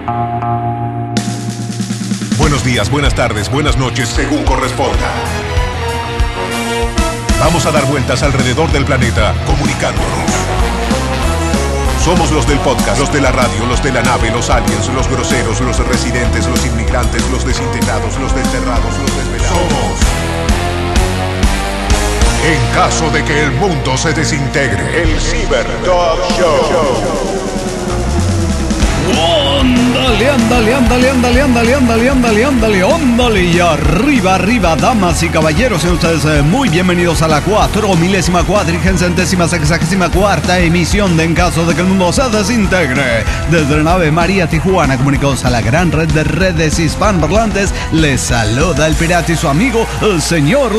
Buenos días, buenas tardes, buenas noches, según corresponda. Vamos a dar vueltas alrededor del planeta, comunicándonos. Somos los del podcast, los de la radio, los de la nave, los aliens, los groseros, los residentes, los inmigrantes, los desintegrados, los desterrados, los desvelados. Somos. En caso de que el mundo se desintegre, el Cyber Dog Show. Ándale, y arriba, damas y caballeros, sean ustedes muy bienvenidos a la 4.464ª emisión de En caso de que el mundo se desintegre. Desde la nave María Tijuana, comunicados a la gran red de redes hispanoparlantes, les saluda el pirata y su amigo, el señor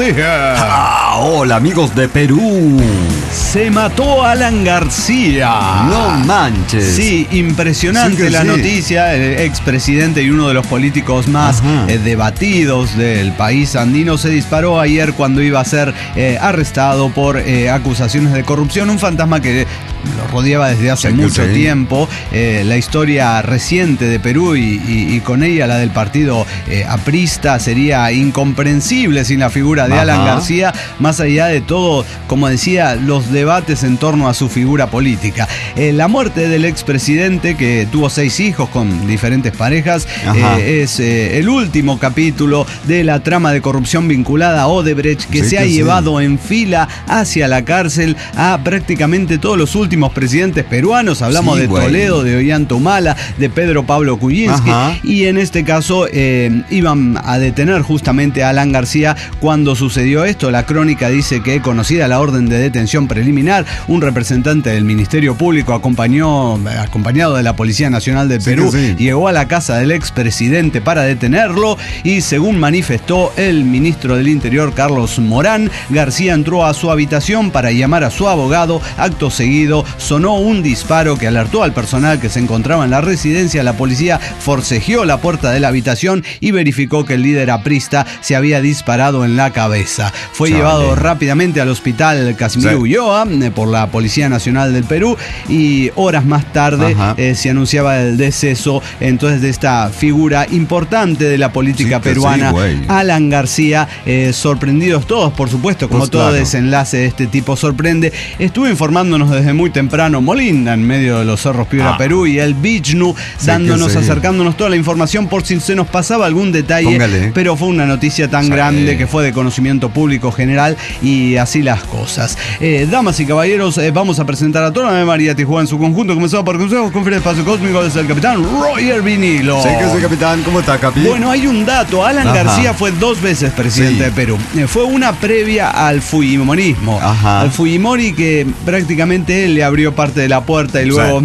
Lagartija. Hola, amigos de Perú. Se mató Alan García. No manches. Sí, impresionante la noticia. El expresidente y uno de los políticos más debatidos del país andino se disparó ayer cuando iba a ser arrestado por acusaciones de corrupción. Un fantasma que lo rodeaba desde hace mucho tiempo. La historia reciente de Perú y con ella la del partido aprista sería incomprensible sin la figura de Alan García, más allá de todo, como decía, los debates en torno a su figura política. La muerte del expresidente, que tuvo 6 hijos con diferentes parejas, es el último capítulo de la trama de corrupción vinculada a Odebrecht, que se ha llevado en fila hacia la cárcel a prácticamente todos los últimos presidentes peruanos. Hablamos de Toledo, de Ollanta Humala, de Pedro Pablo Kuczynski, y en este caso iban a detener justamente a Alan García cuando sucedió esto. La crónica dice que, conocida la orden de detención preliminar, un representante del Ministerio Público acompañado de la Policía Nacional de Perú llegó a la casa del expresidente para detenerlo, y según manifestó el ministro del Interior, Carlos Morán, García entró a su habitación para llamar a su abogado. Acto seguido sonó un disparo que alertó al personal que se encontraba en la residencia. La policía forcejeó la puerta de la habitación y verificó que el líder aprista se había disparado en la cabeza. Fue llevado rápidamente al hospital Casimiro Ulloa por la Policía Nacional del Perú, y horas más tarde se anunciaba el deceso entonces de esta figura importante de la política peruana, Alan García. Sorprendidos todos, por supuesto, como todo desenlace de este tipo sorprende. Estuve informándonos desde muy temprano Molinda, en medio de los Cerros Piedra Perú, y el Bichnu acercándonos toda la información por si se nos pasaba algún detalle. Pero fue una noticia tan grande que fue de conocimiento público general, y así las cosas. Damas y caballeros, vamos a presentar a toda la María Tijuana en su conjunto, comenzado por Consejo Conferencia de Espacio Cósmico, desde el capitán Roger Vinilo. Sí, que soy capitán. ¿Cómo está, capi? Bueno, hay un dato. Alan García fue 2 veces presidente de Perú. Fue una previa al fujimorismo. Al Fujimori, que prácticamente él le abrió parte de la puerta y luego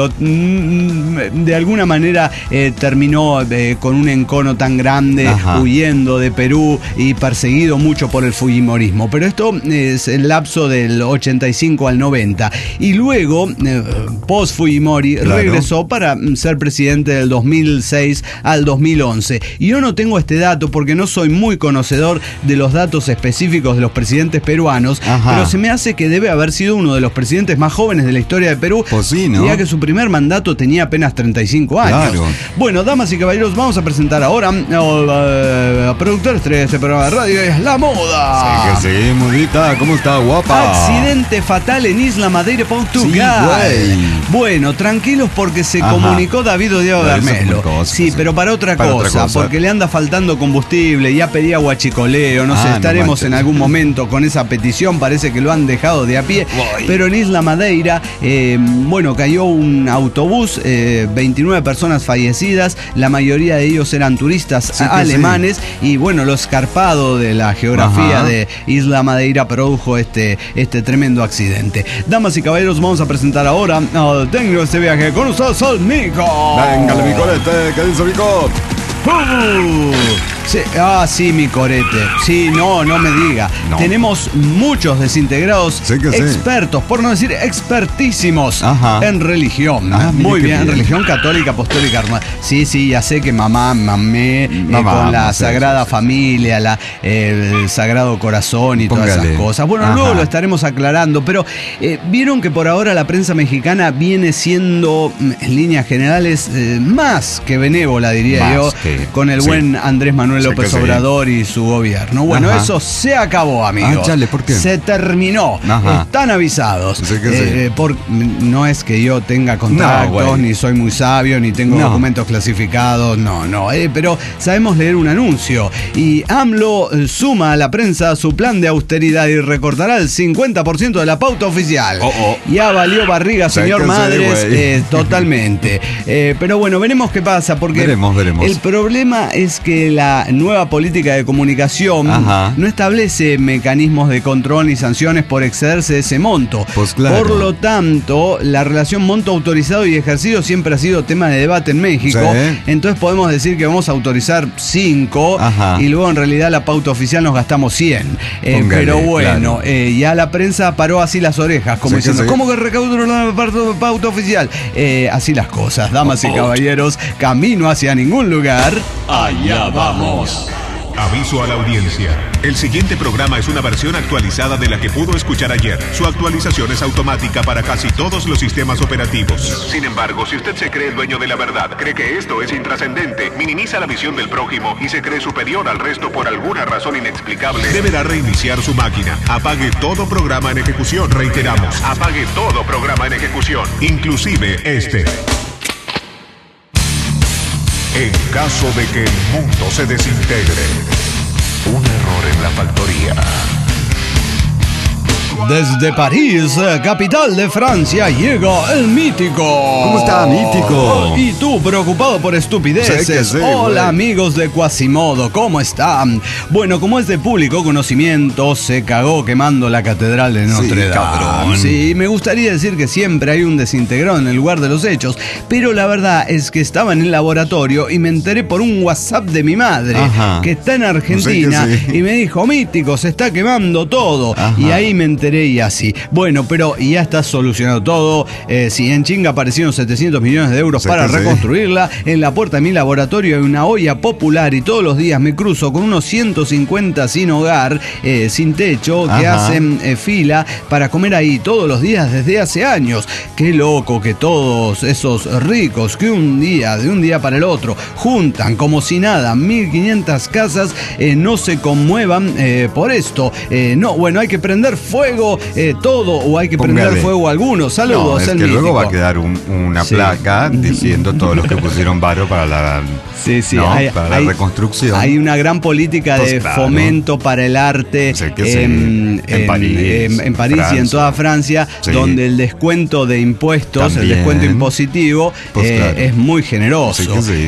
de alguna manera terminó con un encono tan grande, huyendo de Perú y perseguido mucho por el fujimorismo. Pero esto es el lapso del 85 al 90. Y luego, post Fujimori, regresó para ser presidente del 2006 al 2011. Y yo no tengo este dato porque no soy muy conocedor de los datos específicos de los presidentes peruanos, pero se me hace que debe haber sido uno de los presidentes más jóvenes de la historia de Perú, ya que su primer mandato tenía apenas 35 años. Bueno, damas y caballeros, vamos a presentar ahora al productor estrella de este programa de radio, es La Moda. Sí, modita, ¿cómo está, guapa? Accidente fatal en Isla Madeira, Portugal. Bueno, tranquilos porque se comunicó David Odiao Garmelo. Pero para otra cosa, porque le anda faltando combustible, ya pedía guachicoleo, no sé, estaremos en algún momento con esa petición, parece que lo han dejado de a pie. Pero en Isla Madeira, cayó un autobús, 29 personas fallecidas, la mayoría de ellos eran turistas alemanes, y bueno, lo escarpado de la geografía de Isla Madeira produjo este tremendo accidente. Damas y caballeros, vamos a presentar ahora al técnico de este viaje con ustedes, al Mico. Venga, el Micolete, ¿qué dice Mico? Sí, sí, mi corete. Sí, no me diga. No. Tenemos muchos desintegrados Sí que sí. expertos, por no decir expertísimos, en religión. Muy bien, en religión católica, apostólica, hermana. Sí, ya sé que mamé con la Sagrada Familia, el Sagrado Corazón y todas esas cosas. Bueno, luego lo estaremos aclarando, pero vieron que por ahora la prensa mexicana viene siendo, en líneas generales, más que benévola, diría yo, con el buen Andrés Manuel López Obrador y su gobierno. Bueno, eso se acabó, amigos. Chale, ¿por qué? Se terminó. Están avisados. No es que yo tenga contactos, ni soy muy sabio, ni tengo documentos clasificados, pero sabemos leer un anuncio. Y AMLO suma a la prensa su plan de austeridad y recortará el 50% de la pauta oficial. Ya valió barriga, señor Madres, totalmente. Pero bueno, veremos qué pasa, porque veremos. El problema es que la nueva política de comunicación no establece mecanismos de control ni sanciones por excederse de ese monto. Pues claro. Por lo tanto, la relación monto autorizado y ejercido siempre ha sido tema de debate en México. Entonces podemos decir que vamos a autorizar 5 y luego en realidad la pauta oficial nos gastamos 100. Pero bueno, ya la prensa paró así las orejas, como diciendo, ¿cómo que recaudo la pauta oficial? Así las cosas, damas y caballeros, camino hacia ningún lugar. Allá vamos. Aviso a la audiencia. El siguiente programa es una versión actualizada de la que pudo escuchar ayer. Su actualización es automática para casi todos los sistemas operativos. Sin embargo, si usted se cree el dueño de la verdad, cree que esto es intrascendente, minimiza la visión del prójimo y se cree superior al resto por alguna razón inexplicable, deberá reiniciar su máquina. Apague todo programa en ejecución. Reiteramos, apague todo programa en ejecución, inclusive este. En caso de que el mundo se desintegre, un error en la factoría. Desde París, capital de Francia, llega el Mítico. ¿Cómo está, Mítico? Y tú, preocupado por estupideces. Hola, amigos de Quasimodo, ¿cómo están? Bueno, como es de público conocimiento, se cagó quemando la catedral de Notre Dame. Cabrón. Sí, me gustaría decir que siempre hay un desintegrado en el lugar de los hechos, pero la verdad es que estaba en el laboratorio y me enteré por un WhatsApp de mi madre, que está en Argentina, y me dijo, Mítico, se está quemando todo. Y ahí me enteré y así. Bueno, pero ya está solucionado todo. Si en chinga aparecieron 700 millones de euros para reconstruirla, en la puerta de mi laboratorio hay una olla popular y todos los días me cruzo con unos 150 sin hogar, sin techo, que hacen fila para comer ahí todos los días desde hace años. Qué loco que todos esos ricos que de un día para el otro, juntan como si nada 1500 casas, no se conmuevan por esto. Bueno, hay que prender fuego todo, o hay que prender fuego algunos. Saludos. Es que Mítico. luego va a quedar una placa diciendo todos los que pusieron varo para la la reconstrucción. Hay una gran política de fomento para el arte en París y en toda Francia, donde el descuento de impuestos, el descuento impositivo es muy generoso.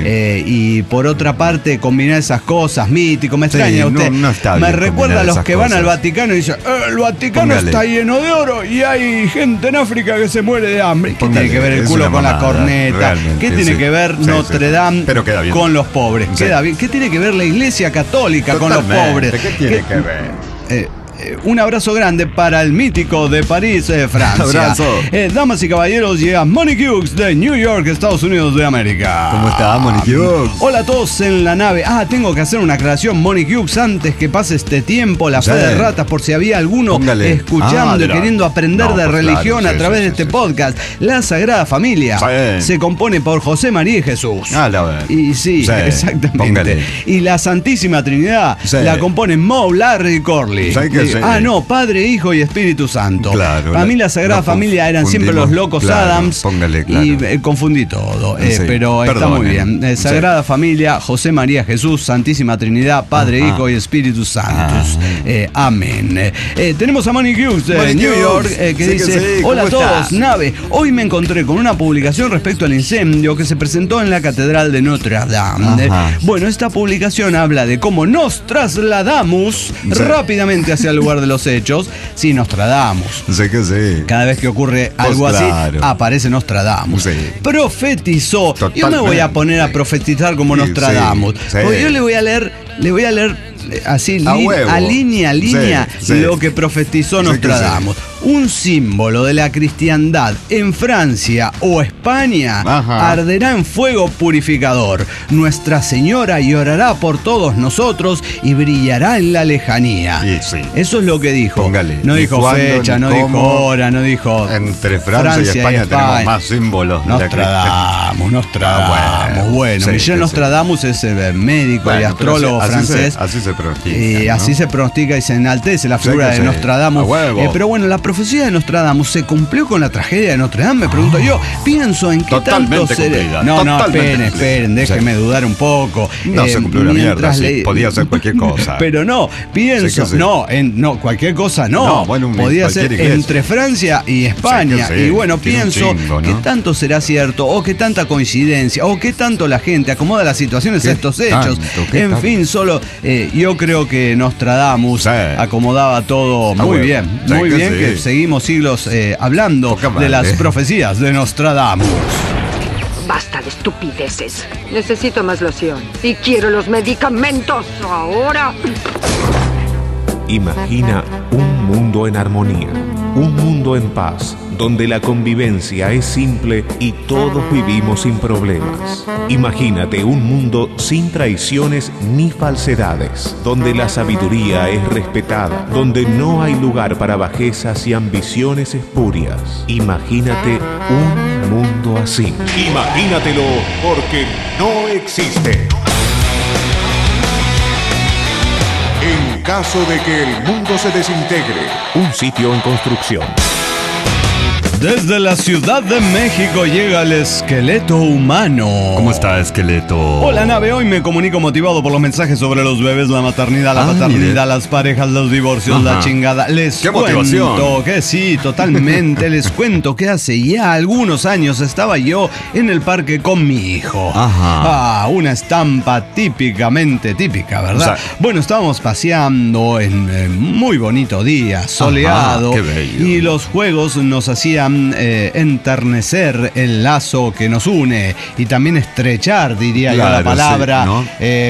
Y por otra parte, combinar esas cosas, Mítico, me extraña usted. Me recuerda a los que van al Vaticano y dicen, el Vaticano está lleno de oro y hay gente en África que se muere de hambre. ¿Qué tiene que ver el culo con la corneta? ¿Qué tiene que ver Notre Dame con los pobres? Queda bien. ¿Qué tiene que ver la Iglesia Católica con los pobres? ¿Qué tiene que ver? Un abrazo grande para el Mítico de París, Francia. Abrazo. Damas y caballeros, llega Monique Hughes de New York, Estados Unidos de América. ¿Cómo está, Monique Hughes? Hola a todos en la nave. Tengo que hacer una aclaración, Monique Hughes, antes que pase este tiempo, la fe de ratas, por si había alguno escuchando y queriendo aprender de religión a través de este podcast. La Sagrada Familia se compone por José, María y Jesús. Y exactamente. Póngale. Y la Santísima Trinidad la componen Moe, Larry y Corley. Padre, Hijo y Espíritu Santo. Para mí la Sagrada Familia eran siempre los locos Adams. Y confundí todo. Pero está muy bien. Sagrada Familia, José, María, Jesús, Santísima Trinidad, Padre, Hijo y Espíritu Santo. Amén. Tenemos a Monique Hughes de New York, que dice, hola a todos, nave. Hoy me encontré con una publicación respecto al incendio que se presentó en la Catedral de Notre Dame. Bueno, esta publicación habla de cómo nos trasladamos rápidamente hacia el lugar de los hechos. Sí, Nostradamus. Sé que sí. Cada vez que ocurre algo así, aparece Nostradamus. Sí. Profetizó. Totalmente. Yo me voy a poner a profetizar como Nostradamus. Sí. Porque yo le voy a leer así, a línea, lo que profetizó Nostradamus. Un símbolo de la cristiandad en Francia o España arderá en fuego purificador. Nuestra Señora llorará por todos nosotros y brillará en la lejanía. Eso es lo que dijo. Póngale, no dijo fecha, no dijo hora, no dijo. Entre Francia y España tenemos más símbolos. Nostradamus. Bueno, Michel Nostradamus es médico y astrólogo francés. Así se pronostica. Y así se pronostica y se enaltece la figura de Nostradamus. Pero bueno, la profecía de Nostradamus se cumplió con la tragedia de Notre Dame, me pregunto yo. Pienso en qué tanto esperen, déjenme dudar un poco. No se cumplió la mierda, podía ser cualquier cosa. Pero no, pienso, cualquier cosa no. Podía ser entre Francia y España. Y bueno, pienso qué tanto será cierto, o qué tanta coincidencia, o qué tanto la gente acomoda las situaciones a estos hechos. En fin, yo creo que Nostradamus acomodaba todo muy bien, que seguimos siglos hablando de las profecías de Nostradamus. Basta de estupideces. Necesito más loción. Y quiero los medicamentos ahora. Imagina un mundo en armonía, un mundo en paz, donde la convivencia es simple y todos vivimos sin problemas. Imagínate un mundo sin traiciones ni falsedades, donde la sabiduría es respetada, donde no hay lugar para bajezas y ambiciones espurias. Imagínate un mundo así. Imagínatelo, porque no existe. En caso de que el mundo se desintegre, un sitio en construcción. Desde la Ciudad de México llega el esqueleto humano. ¿Cómo está, esqueleto? Hola, nave. Hoy me comunico motivado por los mensajes sobre los bebés, la maternidad, la paternidad, las parejas, los divorcios, la chingada. ¡Qué motivación! Que sí, totalmente. Les cuento que hace ya algunos años estaba yo en el parque con mi hijo. Una estampa típica, ¿verdad? O sea, bueno, estábamos paseando en muy bonito día, soleado. ¡Qué bello! Y los juegos nos hacían enternecer el lazo que nos une y también estrechar, diría yo la palabra, ¿no?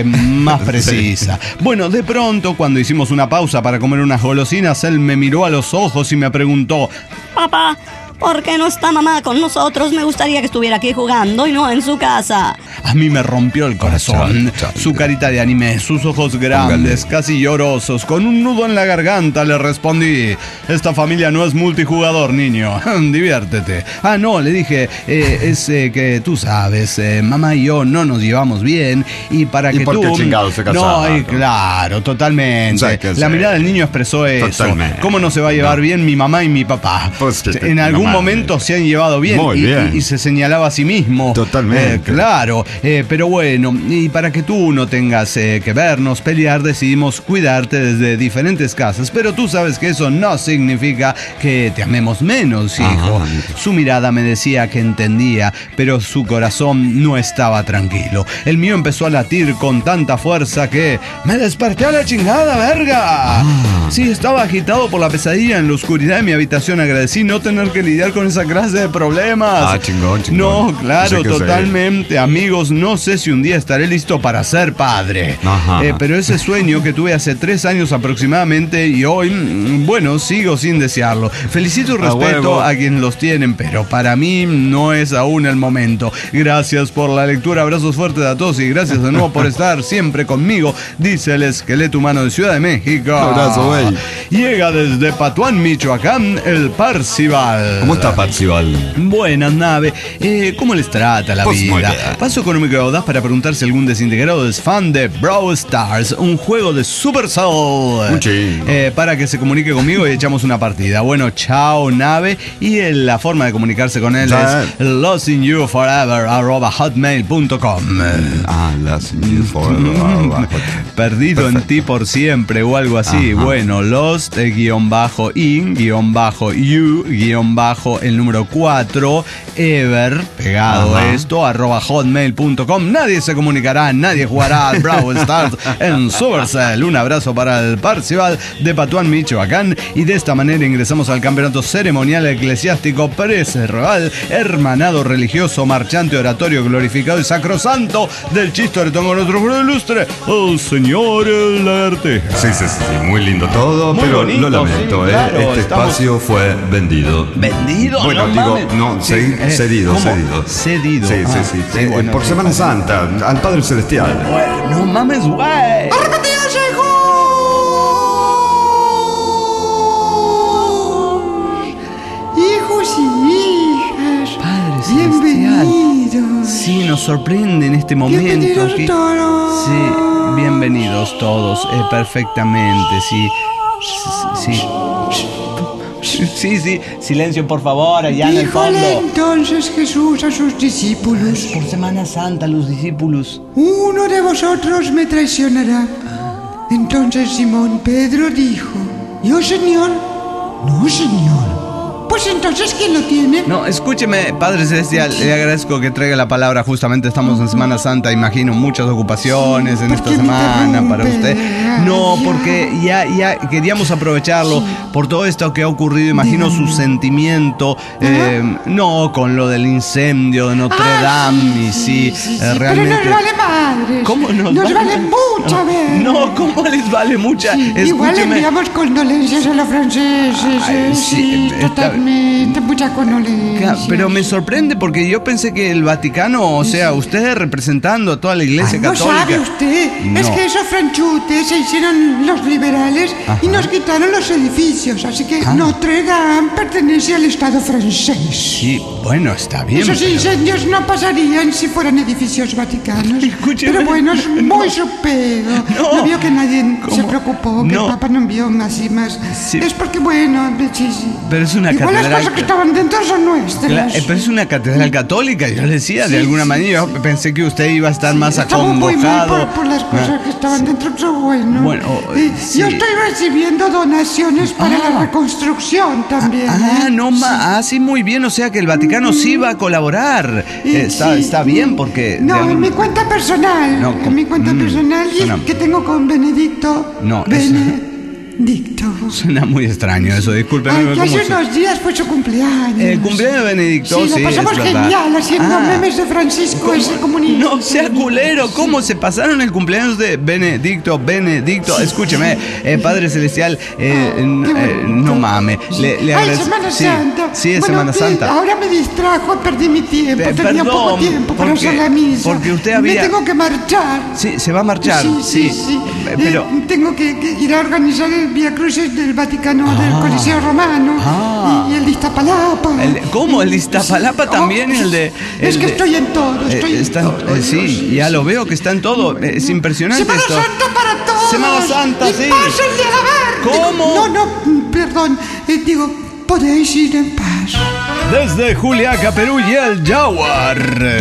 Más precisa. Bueno, de pronto, cuando hicimos una pausa para comer unas golosinas, él me miró a los ojos y me preguntó: papá, ¿por qué no está mamá con nosotros? Me gustaría que estuviera aquí jugando y no en su casa. A mí me rompió el corazón. Su carita de anime, sus ojos grandes, casi llorosos, con un nudo en la garganta, le respondí: esta familia no es multijugador, niño. Diviértete. No, le dije, es que tú sabes, mamá y yo no nos llevamos bien y para que tú... ¿Y por qué chingados se casaron? No, claro, totalmente. La mirada del niño expresó eso. Totalmente. ¿Cómo no se va a llevar bien mi mamá y mi papá? Pues en algún momento se han llevado bien. Muy bien. Y se señalaba a sí mismo. Totalmente. Claro. Pero bueno, y para que tú no tengas que vernos pelear, decidimos cuidarte desde diferentes casas. Pero tú sabes que eso no significa que te amemos menos, hijo. Su mirada me decía que entendía, pero su corazón no estaba tranquilo. El mío empezó a latir con tanta fuerza que me desperté a la chingada, verga. Sí, estaba agitado por la pesadilla en la oscuridad de mi habitación. Agradecí no tener que lidiar con esa clase de problemas. Chingón. No, claro, totalmente. Amigos, no sé si un día estaré listo para ser padre. Pero ese sueño que tuve hace 3 años aproximadamente y hoy, bueno, sigo sin desearlo. Felicito y respeto a quienes los tienen, pero para mí no es aún el momento. Gracias por la lectura, abrazos fuertes a todos y gracias de nuevo por estar siempre conmigo, dice el esqueleto humano de Ciudad de México. Un abrazo, güey. Llega desde Patuán, Michoacán, el Parcival. ¿Cómo está Parcival? Buenas, nave. ¿Cómo les trata la vida? Paso económico de audaz para preguntar si algún desintegrado es fan de Brawl Stars, un juego de Supercell. Para que se comunique conmigo y echamos una partida. Bueno, chao, nave. Y la forma de comunicarse con él es lostingyouforever@hotmail.com. Lostingyouforever. Perdido en ti por siempre o algo así. Bueno, lost-in-you-el número 4 ever, pegado a esto, @hotmail.com. Nadie se comunicará, nadie jugará al Brawl Stars en Supercell. Un abrazo para el Parcival de Patuán, Michoacán. Y de esta manera ingresamos al campeonato ceremonial eclesiástico preserval, hermanado religioso, marchante, oratorio, glorificado y sacrosanto del Chistoretón con nuestro jurado ilustre, el señor Lagarteja. Sí, muy lindo todo, muy pero bonito, lo lamento, sí, claro, este espacio fue vendido. ¿Vendido? Bueno, cedido. Cedido. Sí, bueno, por Semana Santa, al Padre Celestial. Bueno, no mames, güey. Hijos y hijas, Padre bienvenidos. Sí, nos sorprende en este momento. Bienvenidos todos. Sí, bienvenidos todos, perfectamente, sí. Sí, silencio por favor, allá en el fondo. Díjole entonces Jesús a sus discípulos: por Semana Santa, los discípulos. Uno de vosotros me traicionará. Entonces Simón Pedro dijo: ¿Yo, Señor? No, Señor. Pues entonces, ¿quién lo tiene? No, escúcheme, Padre Celestial, le agradezco que traiga la palabra. Justamente estamos en Semana Santa, imagino muchas ocupaciones en esta semana para usted. No, porque ya queríamos aprovecharlo por todo esto que ha ocurrido. Imagino su sentimiento, no con lo del incendio de Notre Dame, y sí, realmente. Pero nos vale madres. ¿Cómo nos vale mucho, a ver? No, ¿cómo les vale mucha? Sí, igual enviamos condolencias a los franceses, sí, totalmente, mucha condolencia. Pero me sorprende porque yo pensé que el Vaticano, o sea, usted representando a toda la Iglesia Católica. No sabe usted, es que esos franchutes se hicieron los liberales y nos quitaron los edificios, así que Notre Dame pertenece al Estado francés. Sí, bueno, está bien. Esos incendios no pasarían si fueran edificios vaticanos. Escúcheme. Pero bueno, es muy su pedo. No vio que nadie se preocupó, que el Papa no envió más y más. Sí. Es porque, bueno, sí. Pero es una igual las cosas que estaban dentro son nuestras. Pero es una catedral católica, yo le decía, de alguna manera. Yo pensé que usted iba a estar más acongojado. Por las cosas que estaban dentro, pero bueno. Sí. Yo estoy recibiendo donaciones para la reconstrucción también. Sí, muy bien, o sea que el Vaticano sí va a colaborar. Está bien porque... No, en mi cuenta personal. En mi cuenta personal que tengo con Benedicto. Benedicto. Suena muy extraño eso, discúlpeme. Que hace unos días fue su cumpleaños. El cumpleaños de Benedicto, sí, lo pasamos genial haciendo memes de Francisco ese comunista. No sea culero, ¿cómo se pasaron el cumpleaños de Benedicto? Escúcheme, Padre Celestial, no mames. Le agradezco. Semana Santa. Sí, es Semana Santa. Ahora me distrajo, perdí mi tiempo. Tenía poco tiempo para hacer la misa. Porque usted había... Me tengo que marchar. Sí, se va a marchar. Sí. Pero... tengo que ir a organizar el Vía Crucis del Vaticano, del Coliseo Romano y el de Iztapalapa. ¿Cómo? ¿El de Iztapalapa también? Es que estoy en todo. Sí, ya lo veo que está en todo. Es impresionante Semana esto. Santa para todos. Semana Santa, sí. Pásenle a la ver. ¿Cómo? No, perdón. Digo, podéis ir en paz. Desde Juliaca, Perú, y el Jaguar.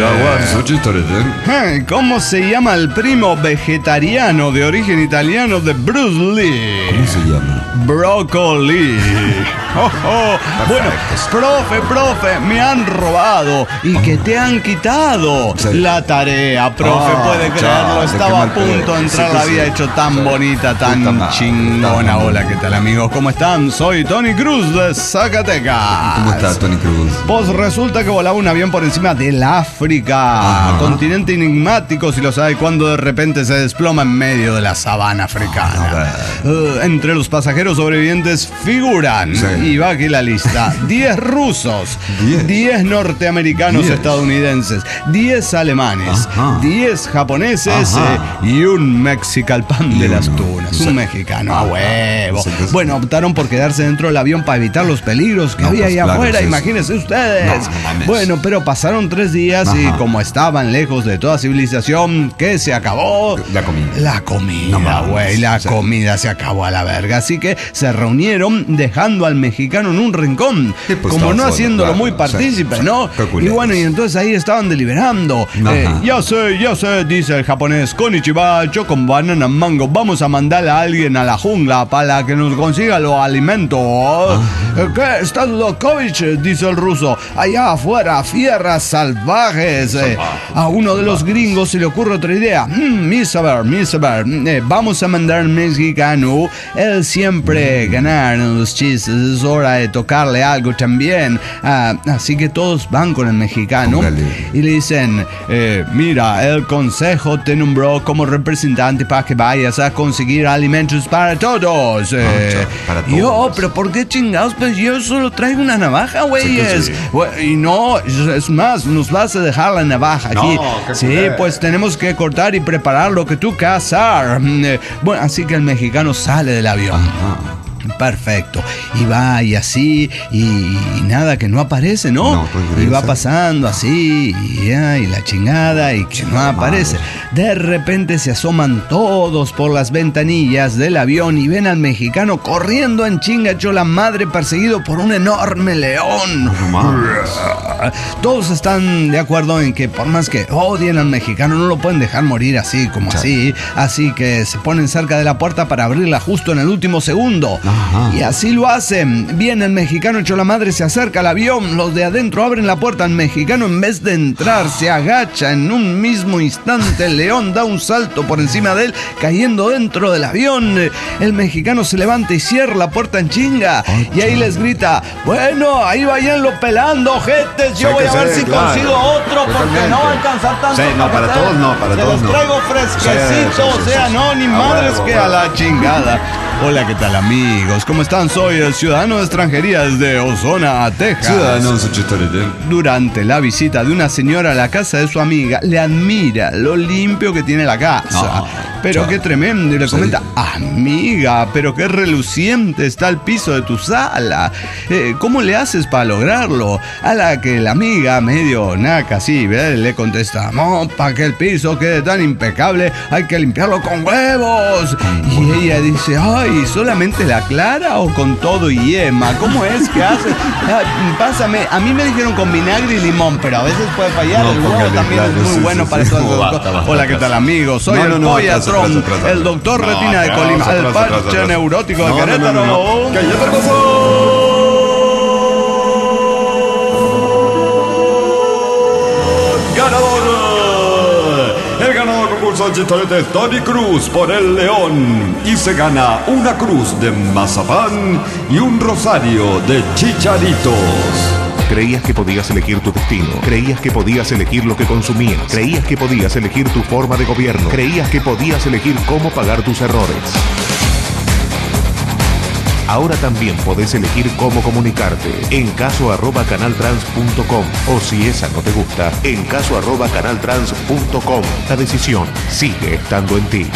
¿Cómo se llama el primo vegetariano de origen italiano de Bruce Lee? ¿Cómo se llama? Brócoli. Bueno, profe, me han robado y que te han quitado la tarea, profe, puede creerlo. Estaba a punto de entrar, la había hecho tan bonita, tan chingona. Hola, ¿qué tal, amigos? ¿Cómo están? Soy Tony Cruz de Zacatecas. ¿Cómo estás, Tony Cruz? Pues resulta que volaba un avión por encima del África, continente enigmático, si lo sabe, cuando de repente se desploma en medio de la sabana africana. Entre los pasajeros sobrevivientes figuran, y va aquí la lista, 10 rusos, 10 norteamericanos estadounidenses, 10 alemanes, 10 japoneses y un mexicalpan de las tunas, un mexicano a huevo. Bueno, optaron por quedarse dentro del avión para evitar los peligros que había ahí afuera, imagínense ustedes. Bueno, pero pasaron 3 días y como estaban lejos de toda civilización, ¿qué se acabó? La comida, güey, la comida se acabó a la verga. Así que se reunieron dejando al mexicano en un rincón, como no haciéndolo muy partícipe, ¿no? Y bueno, y entonces ahí estaban deliberando. Ya sé, dice el japonés, konnichiwa, yo con banana mango, vamos a mandarle a alguien a la jungla para que nos consiga los alimentos. ¿Qué? ¿Estás loco, dice el ruso: allá afuera, fieras salvajes. A uno de los gringos se le ocurre otra idea: Misaber, vamos a mandar al mexicano. Él siempre ganar en los chistes, es hora de tocarle algo también. Así que todos van con el mexicano. Y le dicen: mira, el consejo te nombró como representante para que vayas a conseguir alimentos para todos. Yo, pero ¿por qué chingados? Pues yo solo traigo una navaja, güeyes. Sí. Y no, es más, nos vas a dejar la navaja aquí. Sí, pues tenemos que cortar y preparar lo que tú cazar. Bueno, así que el mexicano sale del avión. Perfecto. Y va y así, y nada, que no aparece, ¿no? Y va pasando así, y la chingada, y que no aparece. De repente se asoman todos por las ventanillas del avión y ven al mexicano corriendo en chinga hecho la madre, perseguido por un enorme león. Todos están de acuerdo en que por más que odien al mexicano, no lo pueden dejar morir así como así. Así que se ponen cerca de la puerta para abrirla justo en el último segundo. Y así lo hacen. Viene el mexicano hecho la madre, se acerca al avión. Los de adentro abren la puerta. El mexicano, en vez de entrar, se agacha. En un mismo instante el león da un salto por encima de él, cayendo dentro del avión. El mexicano se levanta y cierra la puerta en chinga. Y ahí les grita: bueno, ahí vayanlo pelando, ojetes. Yo voy a ver si consigo otro, porque no va a alcanzar tanto. No, para todos no, para todos no. Se los traigo fresquecitos, no, ni madres que a la chingada. Hola, ¿qué tal, amigos? ¿Cómo están? Soy el ciudadano de extranjería desde Ozona, Texas. Durante la visita de una señora a la casa de su amiga, le admira lo limpio que tiene la casa. Pero qué tremendo. Y le comenta: amiga, pero qué reluciente está el piso de tu sala. ¿Cómo le haces para lograrlo? A la que la amiga, medio naca así, le contesta: no, para que el piso quede tan impecable hay que limpiarlo con huevos. Y ella dice: ay, ¿solamente la clara o con todo y yema? ¿Cómo es que hace? Pásame. A mí me dijeron con vinagre y limón, pero a veces puede fallar. El huevo también es muy bueno para eso. Hola, ¿qué tal, amigos? Soy el Pollatrón, el doctor Retina de Colima, el parche neurótico de Querétaro. El ganador concurso de chistorete es Tony Cruz por el León y se gana una cruz de mazapán y un rosario de chicharitos. Creías que podías elegir tu destino. Creías que podías elegir lo que consumías. Creías que podías elegir tu forma de gobierno. Creías que podías elegir cómo pagar tus errores. Ahora también podés elegir cómo comunicarte. En caso@canaltrans.com. O si esa no te gusta, en caso@canaltrans.com. La decisión sigue estando en ti.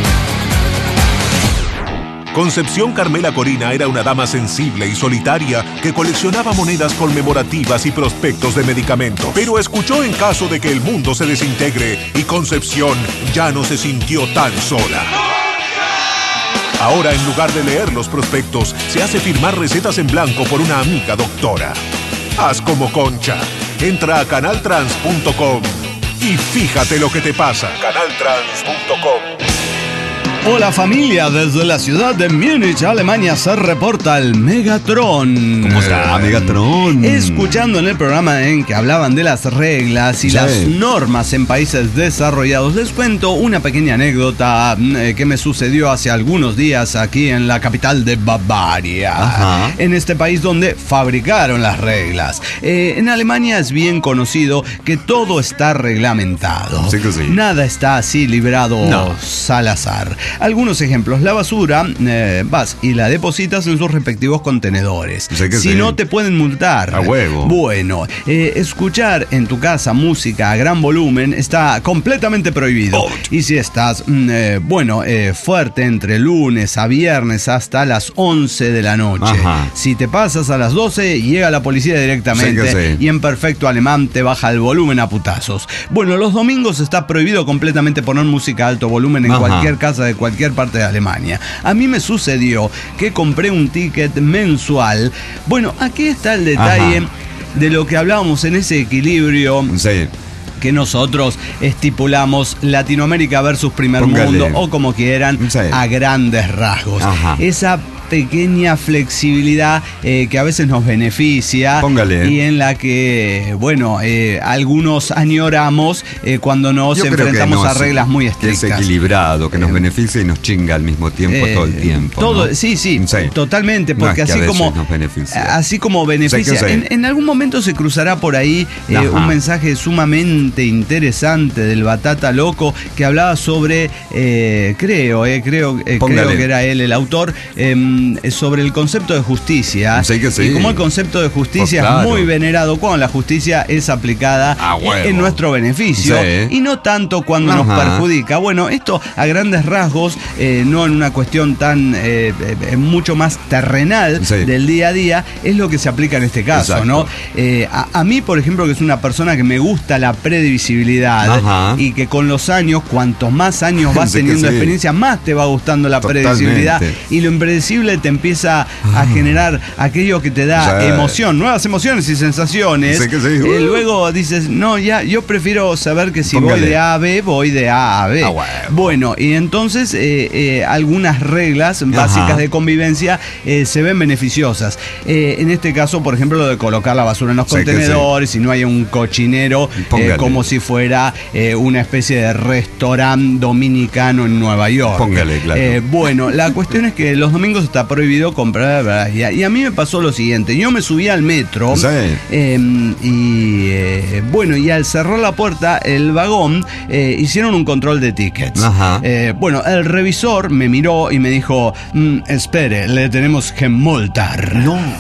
Concepción Carmela Corina era una dama sensible y solitaria que coleccionaba monedas conmemorativas y prospectos de medicamentos. Pero escuchó en caso de que el mundo se desintegre y Concepción ya no se sintió tan sola. Ahora, en lugar de leer los prospectos, se hace firmar recetas en blanco por una amiga doctora. Haz como Concha. Entra a canaltrans.com y fíjate lo que te pasa. Canaltrans.com. Hola, familia, desde la ciudad de Múnich, Alemania, se reporta el Megatron. ¿Cómo está, Megatron? Escuchando en el programa en que hablaban de las reglas y las normas en países desarrollados, les cuento una pequeña anécdota que me sucedió hace algunos días aquí en la capital de Bavaria. En este país donde fabricaron las reglas. En Alemania es bien conocido que todo está reglamentado. Sí. Nada está así librado al azar. Algunos ejemplos: la basura, vas y la depositas en sus respectivos contenedores. Si no, te pueden multar. A huevo. Bueno, escuchar en tu casa música a gran volumen está completamente prohibido. Y si estás, fuerte entre lunes a viernes hasta las 11 de la noche. Si te pasas a las 12, llega la policía directamente y en perfecto alemán te baja el volumen a putazos. Bueno, los domingos está prohibido completamente poner música a alto volumen en cualquier casa de cualquier parte de Alemania. A mí me sucedió que compré un ticket mensual. Bueno, aquí está el detalle de lo que hablábamos en ese equilibrio que nosotros estipulamos, Latinoamérica versus primer mundo, o como quieran, a grandes rasgos. Esa pequeña flexibilidad que a veces nos beneficia. Póngale. Y en la que, bueno, algunos añoramos cuando nos enfrentamos a reglas muy estrictas. Es equilibrado, que nos beneficia y nos chinga al mismo tiempo todo el tiempo. Todo, ¿no? sí, totalmente, porque no es así como beneficia. En algún momento se cruzará por ahí un mensaje sumamente interesante del Batata Loco que hablaba sobre, creo que era él el autor, sobre el concepto de justicia. Y como el concepto de justicia es muy venerado cuando la justicia es aplicada en nuestro beneficio y no tanto cuando nos perjudica. Bueno, esto a grandes rasgos, no en una cuestión tan mucho más terrenal del día a día, es lo que se aplica en este caso, ¿no? A mí, por ejemplo, que es una persona que me gusta la previsibilidad y que con los años, cuantos más años vas teniendo experiencia, más te va gustando la previsibilidad, y lo impredecible te empieza a generar aquello que te da emoción, nuevas emociones y sensaciones. Luego dices, no, ya, yo prefiero saber que si voy de A a B, voy de A a B. Bueno, y entonces algunas reglas básicas de convivencia se ven beneficiosas. En este caso, por ejemplo, lo de colocar la basura en los contenedores y no haya un cochinero como si fuera una especie de restaurante dominicano en Nueva York. Bueno, la cuestión es que los domingos está prohibido comprar, ¿verdad? Y a mí me pasó lo siguiente. Yo me subí al metro y al cerrar la puerta el vagón hicieron un control de tickets. Bueno, el revisor me miró y me dijo, espere, le tenemos que multar.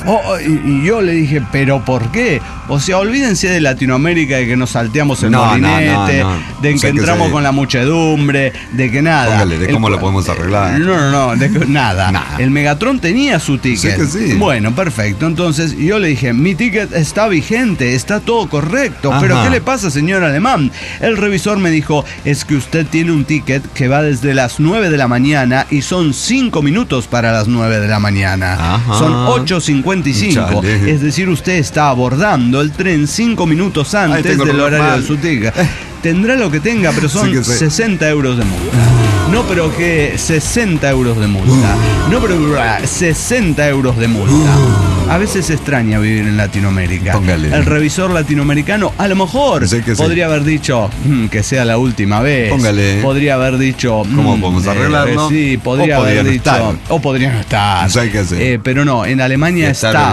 Y yo le dije, ¿pero por qué? O sea, olvídense de Latinoamérica, de que nos salteamos el molinete, de que entramos con la muchedumbre, de que nada. De cómo lo podemos arreglar. No, nada. El Megatron tenía su ticket. Bueno, perfecto. Entonces yo le dije, mi ticket está vigente, está todo correcto. ¿Pero qué le pasa, señor alemán? El revisor me dijo, es que usted tiene un ticket que va desde las 9 de la mañana y son 5 minutos para las 9 de la mañana. Son 8:55. Es decir, usted está abordando el tren 5 minutos antes del horario de su ticket. Tendrá lo que tenga, pero son 60 euros de multa. No, pero que 60 euros de multa. No, pero 60 euros de multa. A veces se extraña vivir en Latinoamérica. El revisor latinoamericano a lo mejor podría haber dicho que sea la última vez. Podría haber dicho ¿cómo podemos arreglarlo? Sí, podría haber dicho o podría no estar. Pero no, en Alemania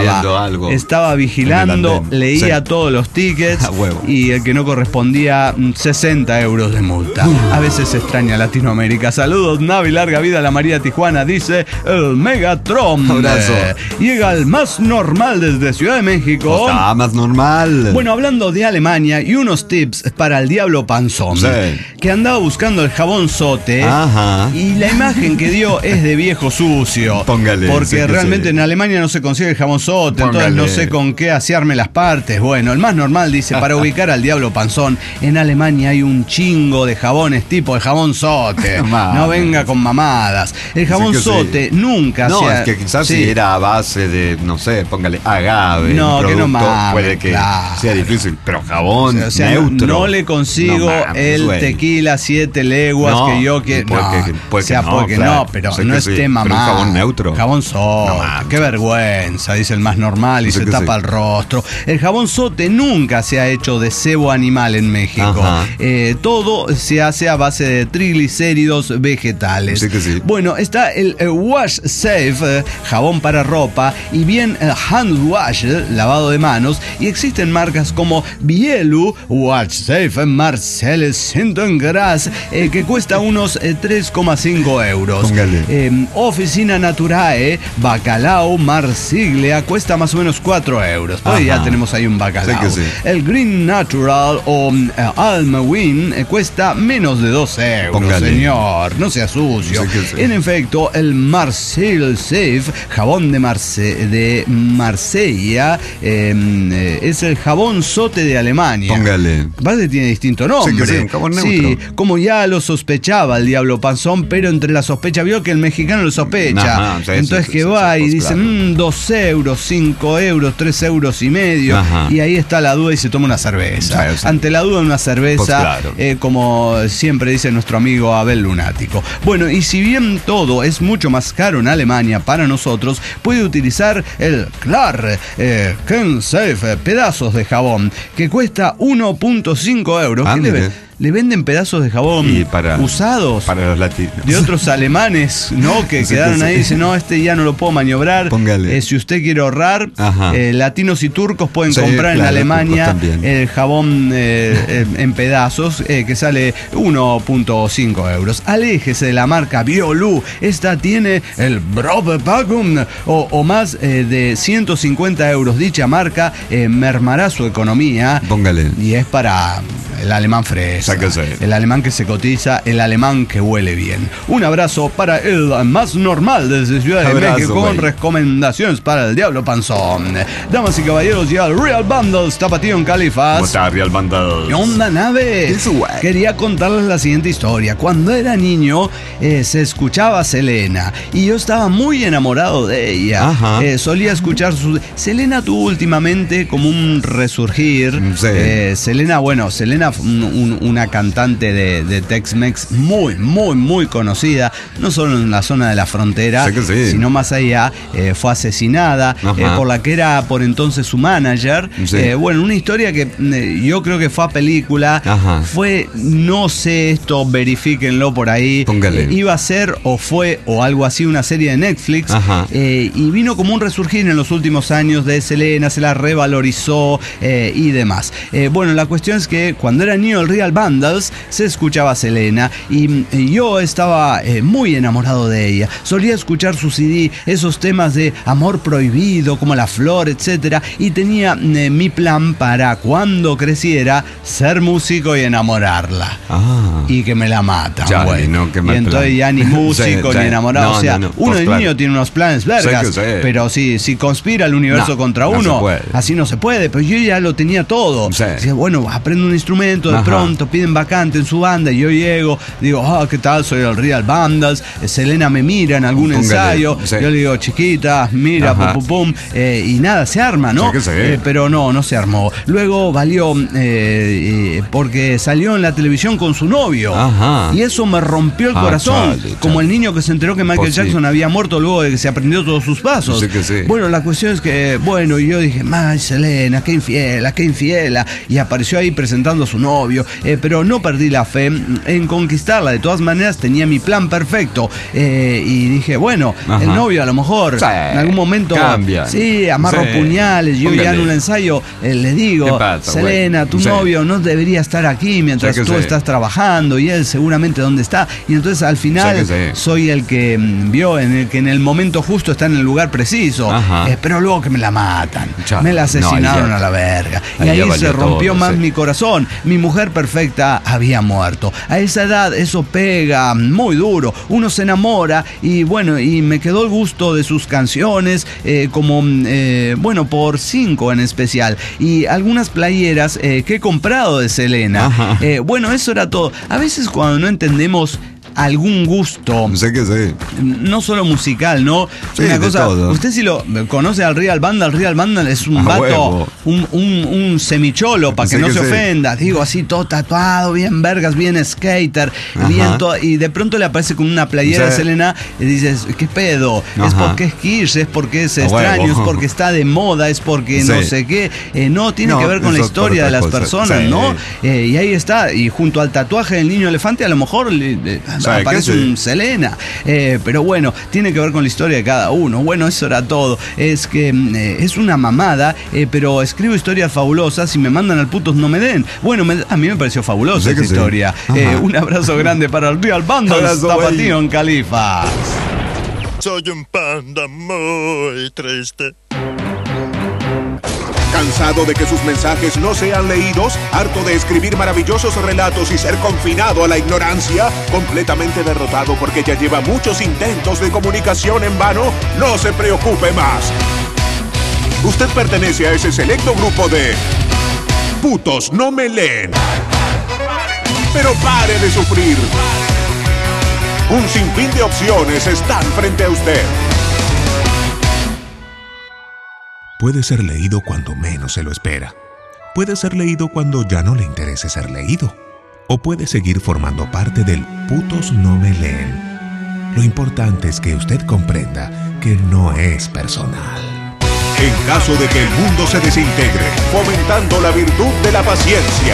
estaba vigilando, leía todos los tickets y el que no correspondía 60 euros de multa. A veces se extraña Latinoamérica. Saludos, Navi, larga vida a la María Tijuana, dice el Megatron. Abrazo. Llega el más normal desde Ciudad de México. Está más normal. Bueno, hablando de Alemania y unos tips para el Diablo Panzón, que andaba buscando el jabón Sote y la imagen que dio es de viejo sucio. Porque realmente en Alemania no se consigue el jabón Sote, entonces no sé con qué asearme las partes. Bueno, el más normal dice, para ubicar al Diablo Panzón, en Alemania hay un chingo de jabones tipo el jabón Sote. No venga con mamadas. El jabón Sote nunca es que quizás si era a base de, no sé, póngale agave. No, que no mames. Puede que sea difícil, pero jabón neutro. No le consigo el tequila 7 leguas que yo quiero. Pero no esté mamado. Pero un jabón neutro. Jabón Sote. Qué vergüenza, dice el más normal y se tapa el rostro. El jabón Sote nunca se ha hecho de sebo animal en México. Todo se hace a base de triglicéridos vegetales. Bueno, está el Wash Safe, jabón para ropa, y bien Hand Wash, lavado de manos, y existen marcas como Bielu, Wash Safe, Marcel Sintengras, que cuesta unos 3,5 euros. Oficina Naturae, Bacalao Marsiglia, cuesta más o menos 4 euros. Pues ya tenemos ahí un bacalao. El Green Natural o Almawin cuesta menos de 2 euros, señor. No sea sucio. En efecto, el Marcel Safe, jabón de Marsella, es el jabón Sote de Alemania. Parece que tiene distinto nombre. Jabón neutro. Como ya lo sospechaba el Diablo Panzón, pero entre la sospecha vio que el mexicano lo sospecha. Entonces va y dice 2 euros, 5 euros, 3 euros y medio. Y ahí está la duda y se toma una cerveza. Ante la duda, una cerveza, como siempre dice nuestro amigo Abel Luna. lunático. Bueno, y si bien todo es mucho más caro en Alemania para nosotros, puede utilizar el Klar Safe pedazos de jabón, que cuesta 1.5 euros. Le venden pedazos de jabón usados para los latinos, de otros alemanes, ¿no? Que quedaron ahí y dicen, no, este ya no lo puedo maniobrar. Si usted quiere ahorrar, latinos y turcos pueden comprar en Alemania el jabón en pedazos, que sale 1.5 euros. Aléjese de la marca Biolú. Esta tiene el Brobepackung o más de 150 euros. Dicha marca mermará su economía. Y es para el alemán fresa, el alemán que se cotiza, el alemán que huele bien. Un abrazo para el más normal desde Ciudad de México, con recomendaciones para el Diablo Panzón. Damas y caballeros, ya el Real Bundles, Tapatío en Califas. ¿Cómo está, Real Bundles? ¿Qué onda, nave? Quería contarles la siguiente historia. Cuando era niño, se escuchaba Selena y yo estaba muy enamorado de ella. Solía escuchar Selena tuvo últimamente como un resurgir. Selena una cantante de Tex-Mex muy conocida, no solo en la zona de la frontera, sino más allá. Fue asesinada por la que era por entonces su manager. Una historia que yo creo que fue a película. Fue, no sé, esto verifíquenlo por ahí. Iba a ser o fue o algo así una serie de Netflix. Y vino como un resurgir en los últimos años de Selena, se la revalorizó y demás. La cuestión es que cuando era niño el Real Bundles se escuchaba Selena y yo estaba muy enamorado de ella. Solía escuchar su CD, esos temas de amor prohibido como La Flor, etcétera, y tenía mi plan para cuando creciera ser músico y enamorarla. Y que me la matan, güey. Y entonces ya ni músico ni enamorado. Uno de niño tiene unos planes vergas, pero si conspira el universo contra uno, así no se puede. Pero yo ya lo tenía todo. Decía, aprendo un instrumento, de pronto piden vacante en su banda y yo llego, digo, ¿qué tal? Soy el Real Bundles. Selena me mira en algún ensayo, yo le digo, chiquita, mira, pum, pum, y nada, se arma, ¿no? Pero no se armó. Luego valió porque salió en la televisión con su novio y eso me rompió el corazón, como el niño que se enteró que Michael Jackson había muerto luego de que se aprendió todos sus pasos. La cuestión es que, y yo dije, Selena, qué infiel, y apareció ahí presentando a su novio, pero no perdí la fe en conquistarla. De todas maneras tenía mi plan perfecto, y dije, el novio a lo mejor en algún momento cambia. Amarro puñales. Yo ya en un ensayo le digo, Selena, tu novio no debería estar aquí mientras tú estás trabajando, y él seguramente dónde está. Y entonces al final soy el que vio en el momento justo está en el lugar preciso, pero luego que me la matan, me la asesinaron a la verga, y ahí se rompió más mi corazón. Mi mujer perfecta había muerto. A esa edad eso pega muy duro, uno se enamora y me quedó el gusto de sus canciones, por 5 en especial, y algunas playeras que he comprado de Selena. Eso era todo. A veces cuando no entendemos algún gusto, no solo musical, ¿no? Una cosa, usted si lo conoce al Real Bundle es un vato, un semicholo, para que no se ofenda, digo así, todo tatuado, bien vergas, bien skater, bien todo, y de pronto le aparece con una playera de Selena y dices, ¿qué pedo? Es porque es Kish, es porque es extraño, es porque está de moda, es porque no sé qué, no, tiene que ver con la historia de las personas, ¿no? Y ahí está, y junto al tatuaje del niño elefante a lo mejor aparece un Selena, pero tiene que ver con la historia de cada uno. Eso era todo. Es que es una mamada, pero escribo historias fabulosas y me mandan al putos no me den. A mí me pareció fabulosa esa historia. Un abrazo grande para el Real Bundles, Tapatío en Califas. Soy un panda muy triste. ¿Cansado de que sus mensajes no sean leídos? ¿Harto de escribir maravillosos relatos y ser confinado a la ignorancia? ¿Completamente derrotado porque ya lleva muchos intentos de comunicación en vano? No se preocupe más. Usted pertenece a ese selecto grupo de putos no me leen. Pero pare de sufrir. Un sinfín de opciones están frente a usted. Puede ser leído cuando menos se lo espera. Puede ser leído cuando ya no le interese ser leído. o puede seguir formando parte del Putos No Me Leen. Lo importante es que usted comprenda que no es personal. En caso de que el mundo se desintegre, fomentando la virtud de la paciencia.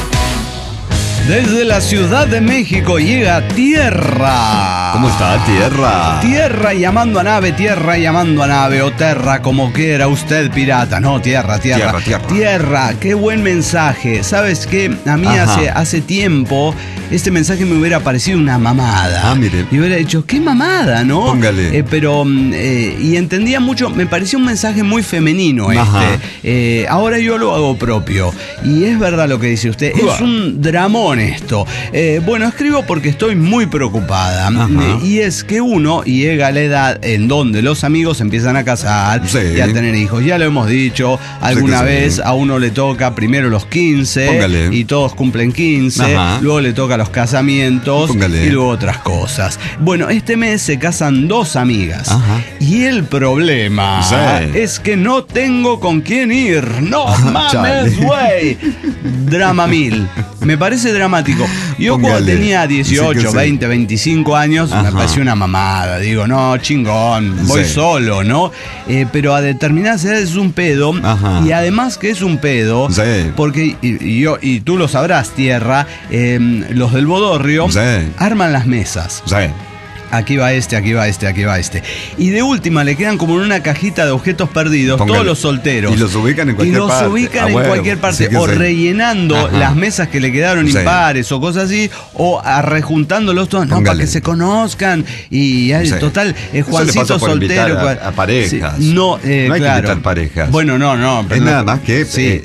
Desde la Ciudad de México llega Tierra. ¿Cómo está Tierra? Tierra llamando a nave, o Terra, como quiera usted, pirata. No, Tierra. Tierra, qué buen mensaje. ¿Sabes qué? A mí hace tiempo este mensaje me hubiera parecido una mamada. Mire. Y hubiera dicho, qué mamada, ¿no? Póngale. Y entendía mucho, me parecía un mensaje muy femenino ahora yo lo hago propio. Y es verdad lo que dice usted, es un dramón esto. Bueno, escribo porque estoy muy preocupada. Y es que uno llega a la edad en donde los amigos empiezan a casar y a tener hijos. Ya lo hemos dicho alguna vez, a uno le toca primero los 15. Póngale. Y todos cumplen 15. Luego le toca los casamientos. Póngale. Y luego otras cosas. Bueno, este mes se casan 2 amigas. Y el problema es que no tengo con quién ir. No mames, güey. Drama 1000. Me parece dramático. Yo cuando tenía 18, 20, 25 años me pareció una mamada. Digo, no, chingón, voy solo, ¿no? Pero a determinadas edades es un pedo. Y además que es un pedo, porque y tú lo sabrás, Tierra, los del Bodorrio arman las mesas. Aquí va este. Y de última le quedan como en una cajita de objetos perdidos, todos los solteros. Y los ubican en cualquier parte. O rellenando las mesas que le quedaron impares o cosas así, o rejuntándolos todos, para que se conozcan. Y total, Juancito soltero. A parejas. No hay que invitar parejas. Bueno, no. Es nada más que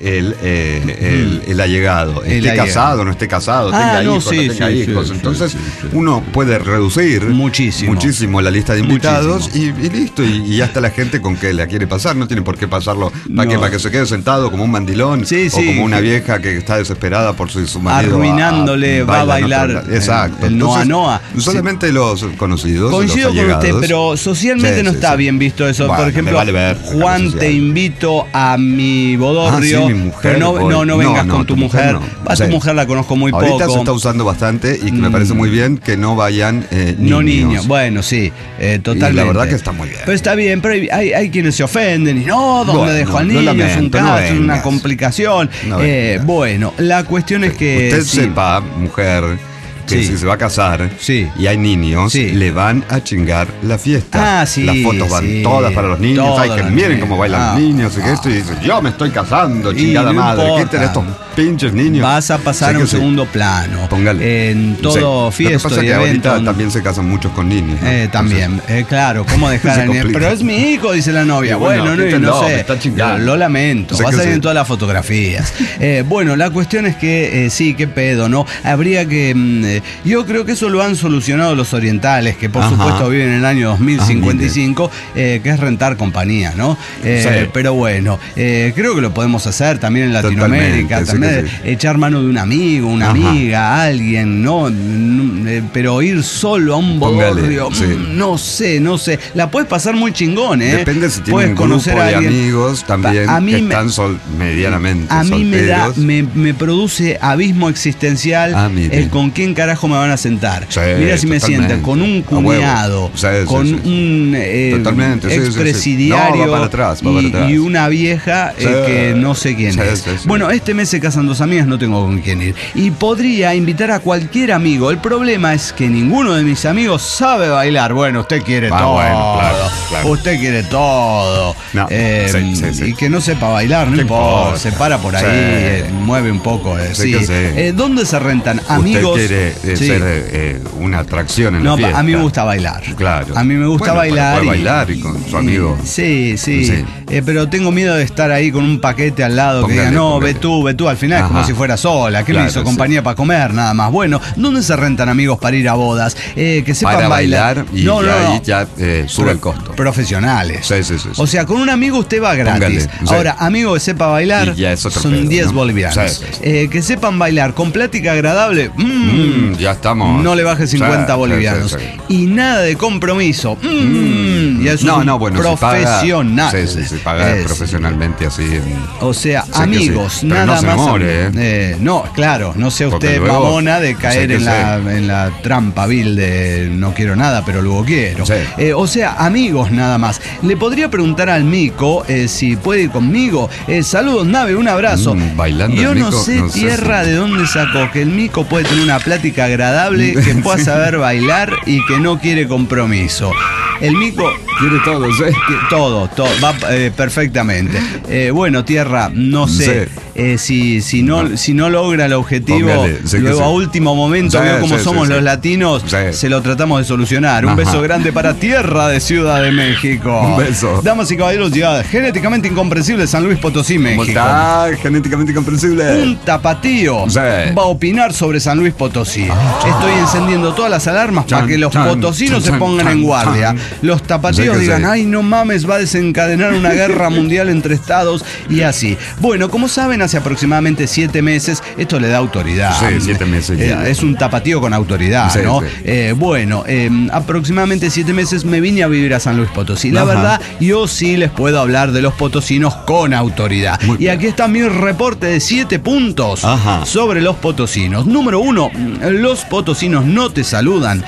el allegado. Esté casado, no esté casado, tenga hijos, no tenga hijos. Entonces uno puede reducir muchísimo la lista de invitados y listo, y hasta la gente con que la quiere pasar, no tiene por qué pasarlo para que se quede sentado como un mandilón o como una vieja que está desesperada por su marido arruinándole, va a bailar el Noa. Solamente los conocidos. Coincido los con usted, pero socialmente no está bien visto eso. Por ejemplo, Juan, te invito a mi bodorrio, mi mujer, pero no vengas con tu mujer. A tu mujer la conozco muy poco. Ahorita se está usando bastante y me parece muy bien que no vayan niños. Bueno, sí, totalmente. Y la verdad que está muy bien. Pero está bien, pero hay quienes se ofenden y ¿dónde dejo al niño? Es un caso, es una complicación. Bueno, la cuestión es que usted sepa, mujer, que si se va a casar y hay niños, le van a chingar la fiesta. Las fotos van todas para los niños. Miren cómo bailan los niños y esto. Y dicen, yo me estoy casando, chingada madre. ¿Qué tienen estos pinches niños? Vas a pasar a un segundo plano. Póngale. En todo fiesta y evento. Ahorita también se casan muchos con niños, ¿no? También, claro. ¿Cómo dejar a niños? Pero es mi hijo, dice la novia. Bueno, no sé. Lo lamento. Va a salir en todas las fotografías. Bueno, la cuestión es que qué pedo, ¿no? Habría que... yo creo que eso lo han solucionado los orientales, que por supuesto viven en el año 2055, que es rentar compañía, ¿no? Pero bueno, creo que lo podemos hacer también en Latinoamérica, echar mano de un amigo, una amiga, alguien, ¿no? Pero ir solo a un bodorrio, no sé. La puedes pasar muy chingón, ¿eh? Depende si tienes un grupo de amigos también que están medianamente solteros. Me produce abismo existencial con quién carajo me van a sentar. Mira si me sientan con un cuñado, con un expresidiario y una vieja que no sé quién es. Bueno, este mes se casan 2 amigas, no tengo con quién ir. Y podría invitar a cualquier amigo. El problema es que ninguno de mis amigos sabe bailar. Bueno, usted quiere todo. Bueno, claro. Usted quiere todo. No, y que no sepa bailar, no importa. Se para por ahí, mueve un poco. ¿Dónde se rentan? Amigos. ¿Usted quiere ser una atracción en la fiesta? A mí me gusta bailar. Claro. A mí me gusta bailar. Puede bailar y con su amigo. Sí. Pero tengo miedo de estar ahí con un paquete al lado que diga, ve tú. Al final es como si fuera sola. ¿Qué me hizo compañía para comer? Nada más. Bueno, ¿dónde se rentan amigos para ir a bodas? Que sepan para bailar. Y ahí ya sube el costo. Profesionales. Sí. O sea, con un amigo usted va gratis. Ahora, amigo que sepa bailar, son 10 bolivianos. Que sepan bailar con plática agradable. Ya estamos. No le baje 50 bolivianos. Sí. Y nada de compromiso. Ya es profesional. Se paga profesionalmente así. O sea, amigos, nada no más. Se enamore, no, claro, no sea usted mamona de caer en la trampa vil de no quiero nada, pero luego quiero. Sí. O sea, amigos nada más. Le podría preguntar al Mico si puede ir conmigo. Saludos, nave, un abrazo. Bailando. Yo no sé, Tierra, de dónde sacó que el Mico puede tener una plática agradable, que pueda saber bailar y que no quiere compromiso. El Mico quiere todo, ¿sí? Todo, va perfectamente. Bueno, Tierra, no sé. Si no logra el objetivo, luego a último momento, veo como somos los latinos, se lo tratamos de solucionar. Un beso grande para Tierra de Ciudad de México. Un beso. Damas y caballeros, ya genéticamente incomprensible San Luis Potosí, México. ¿Cómo está? Genéticamente incomprensible. Un tapatío va a opinar sobre San Luis Potosí. Estoy encendiendo todas las alarmas para que los potosinos se pongan en guardia. Los tapatíos digan, ay, no mames, va a desencadenar una guerra mundial entre estados y así. Bueno, como saben, hace aproximadamente 7 meses, esto le da autoridad. Sí, 7 meses. Es un tapatío con autoridad, sí, ¿no? Sí. Aproximadamente 7 meses me vine a vivir a San Luis Potosí. La verdad, yo sí les puedo hablar de los potosinos con autoridad. Y aquí está mi reporte de 7 puntos sobre los potosinos. Número 1, los potosinos no te saludan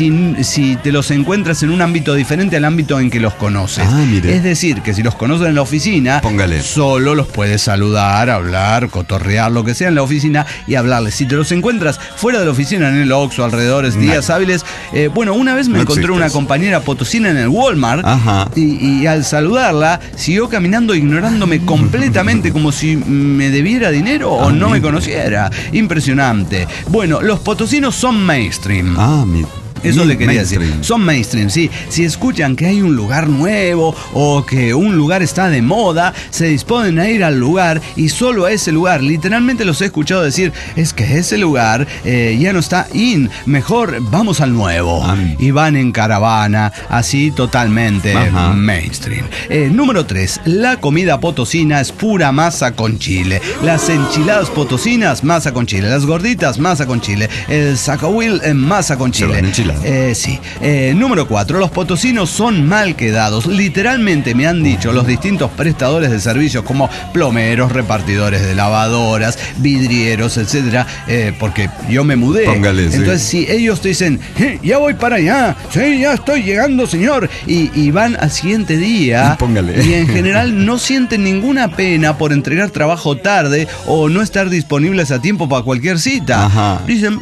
si te los encuentras en un ámbito diferente al ámbito en que los conoces. Es decir, que si los conoces en la oficina, solo los puedes saludar, hablar, cotorrear, lo que sea en la oficina y hablarles. Si te los encuentras fuera de la oficina, en el Oxxo, alrededores, días hábiles, una vez me encontré una compañera potosina en el Walmart y al saludarla siguió caminando ignorándome completamente como si me debiera dinero o no me conociera. Impresionante. Bueno, los potosinos son mainstream. Eso le quería decir. Son mainstream, sí. Si escuchan que hay un lugar nuevo o que un lugar está de moda, se disponen a ir al lugar y solo a ese lugar. Literalmente los he escuchado decir, es que ese lugar ya no está in, mejor vamos al nuevo. Y van en caravana, así totalmente mainstream. Número 3, la comida potosina es pura masa con chile. Las enchiladas potosinas, masa con chile. Las gorditas, masa con chile. El zacahuil, masa con chile. Sí. Número 4, los potosinos son mal quedados. Literalmente me han dicho los distintos prestadores de servicios como plomeros, repartidores de lavadoras, vidrieros, etcétera, porque yo me mudé. Entonces, si ellos te dicen, ya voy para allá, sí, ya estoy llegando, señor, y van al siguiente día, y en general no sienten ninguna pena por entregar trabajo tarde o no estar disponibles a tiempo para cualquier cita. Dicen,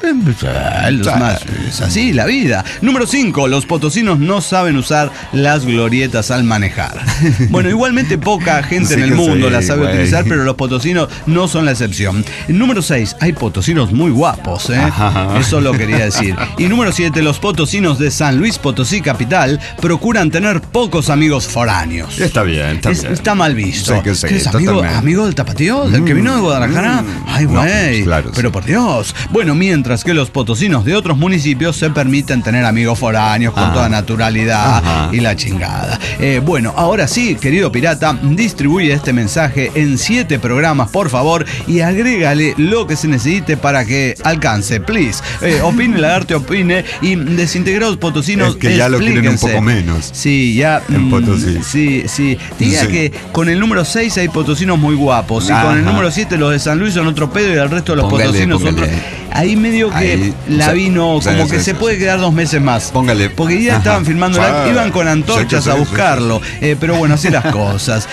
es así la vida. Número 5, los potosinos no saben usar las glorietas al manejar. Bueno, igualmente poca gente en el mundo las sabe utilizar, pero los potosinos no son la excepción. Número 6, hay potosinos muy guapos, eso lo quería decir. Y número 7, los potosinos de San Luis Potosí capital procuran tener pocos amigos foráneos. Está bien. Está mal visto. ¿Qué es amigo del tapatío? ¿Del que vino de Guadalajara? Ay, güey. No, claro, pero por Dios. Bueno, mientras que los potosinos de otros municipios se permiten tener amigos foráneos con toda naturalidad y la chingada. Bueno, ahora sí, querido pirata, distribuye este mensaje en 7 programas, por favor, y agrégale lo que se necesite para que alcance, please. Opine, Lagarto, opine, y desintegrados potosinos, es que ya lo quieren un poco menos. Sí, ya. En Potosí. Sí. Diga que con el número 6 hay potosinos muy guapos, y con el número 7 los de San Luis son otro pedo y el resto de los potosinos son otro. Ahí medio que la vino, como que se puede quedar 2 meses más. Porque ya estaban filmando, iban con antorchas a buscarlo. Pero bueno, así las cosas.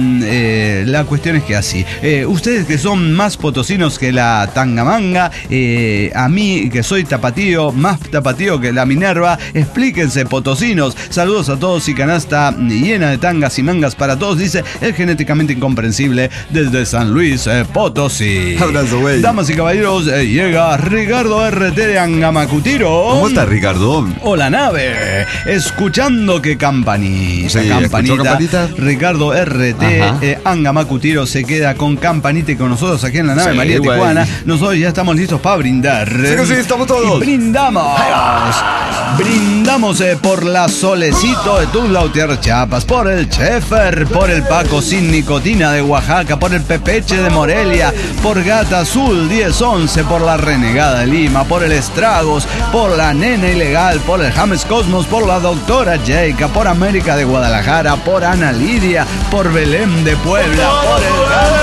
La cuestión es que así. Ustedes que son más potosinos que la tangamanga, a mí que soy tapatío, más tapatío que la Minerva, explíquense, potosinos. Saludos a todos y canasta llena de tangas y mangas para todos, dice el genéticamente incomprensible desde San Luis Potosí. Abrazo, güey. Damas y caballeros, llega Ricardo RT de Angamacutiro. ¿Cómo está, Ricardo? Hola, nave. Escuchando que campanita. Campanita. Ricardo RT Angamacutiro se queda con campanita y con nosotros aquí en la nave María Tijuana. Nosotros ya estamos listos para brindar. Sí, estamos todos. Y brindamos. Brindamos por la Solecito de Tuzlautier, Chiapas, por el Chefer, por el Paco sin nicotina de Oaxaca, por el Pepeche de Morelia, por Gata Azul 1011, por la Renegada de Lima, por el Estragos, por la Nena Ilegal, por el James Cosmos, por la Doctora Jaica, por América de Guadalajara, por Ana Lidia, por Belén de Puebla, por el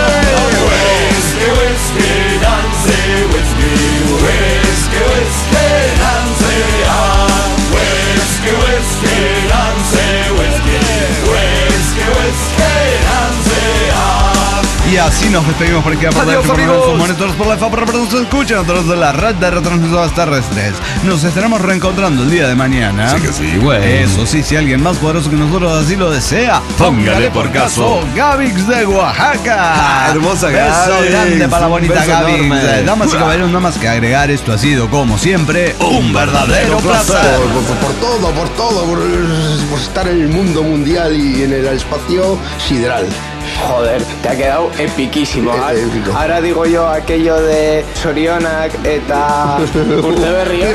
Y así nos despedimos por aquí a por los monitores por la FA, pero nos escuchan a través de la red de retransmisoras terrestres. Nos estaremos reencontrando el día de mañana. Sí que sí, güey. Eso sí, si alguien más poderoso que nosotros así lo desea, póngale por caso. Gavix de Oaxaca. Hermosa Gavix. Beso grande para la bonita Gavix. Damas y caballeros, nada más que agregar, esto ha sido como siempre un verdadero placer. Por todo, por estar en el mundo mundial y en el espacio sideral. Joder, te ha quedado epiquísimo. Épico. Ahora digo yo aquello de Sorionak eta Urteberri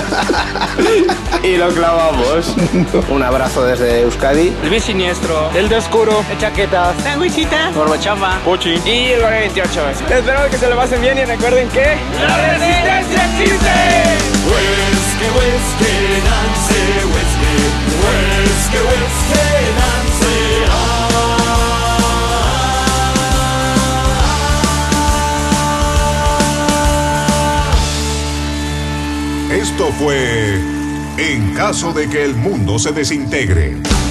y lo clavamos. Un abrazo desde Euskadi. El bien siniestro, el de oscuro, el chaqueta, sandwichita, Gorbachafa, Pochi y el 28. Espero que se lo pasen bien y recuerden que ¡la resistencia existe! Whisky, whisky, Nancy, whisky, whisky, whisky, Nancy. Esto fue En caso de que el mundo se desintegre.